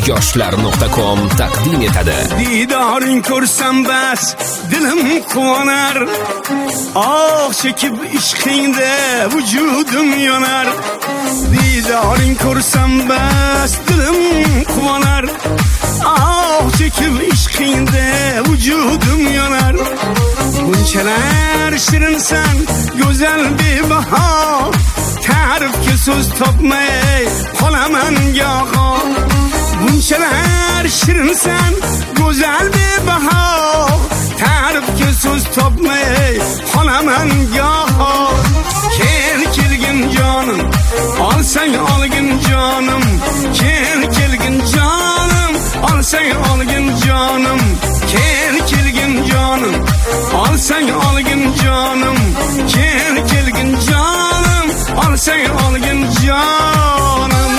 yoshlar.com taqdim etadi. Didoring ko'rsam bas, dilim quvonar. Chekib ishqingda vujudim yonar. Didoring ko'rsam bas, dilim quvonar. Çekib ishqingda vujudim yonar. Bunchalar shirinsan, go'zal bebaho. Ta'rifga so'z topmay qolaman goho. Bunchalar shirinsan, go'zal bebaho. Ta'rifga so'z topmay qolaman goho. Kelgin jonim, olsang olgin jonim. Kelgin jonim, olsang olgin jonim. Kelgin jonim, olsang olgin jonim. Kelgin jonim, olsang olgin jonim.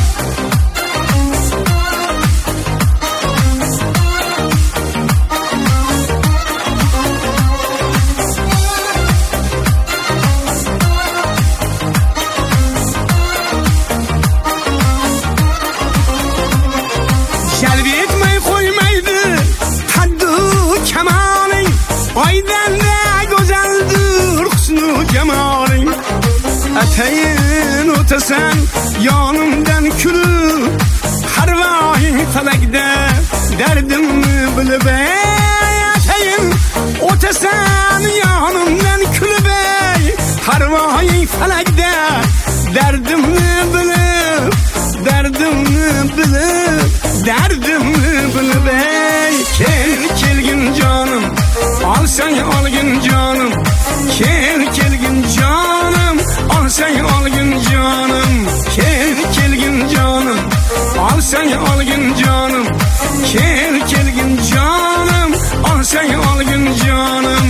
Atayin o'tasan yonimdan kulib, har vaqt falakda dardimni bilib. Atayin o'tasan yonimdan kulib, har vaqt falakda dardimni bilib, dardimni bilib, dardimni bilib. Kelgin jonim, olsang olgin jonim. Kelgin jonim, olsang olgin jonim. Kelgin jonim, olsang olgin jonim. Kelgin jonim, olsang olgin jonim.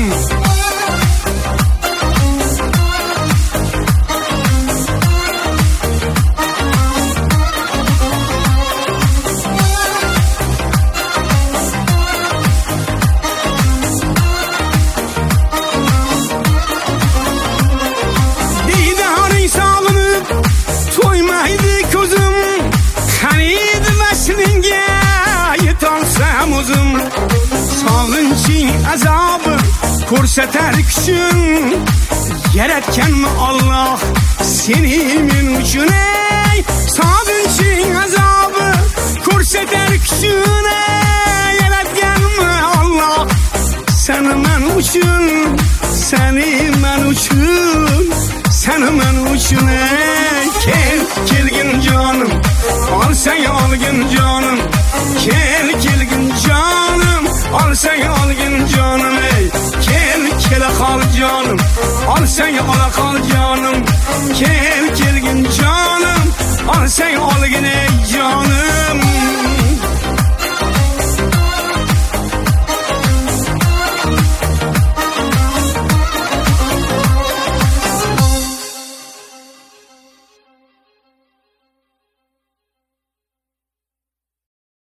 Sog'inching azobi ko'rsatar kuchun. Yaratganmi Alloh seni men uchun. Sog'inching azobi ko'rsatar kuchun. Yaratganmi Alloh seni men uchun. Seni men uchun, seni men uchun. Kelgin jonim, olsang olgin jonim. Kelgin jonim, olsang olgin jonim. Kela qol jonim, olsang ola qol jonim. Kelgin jonim, olsang olgin jonim.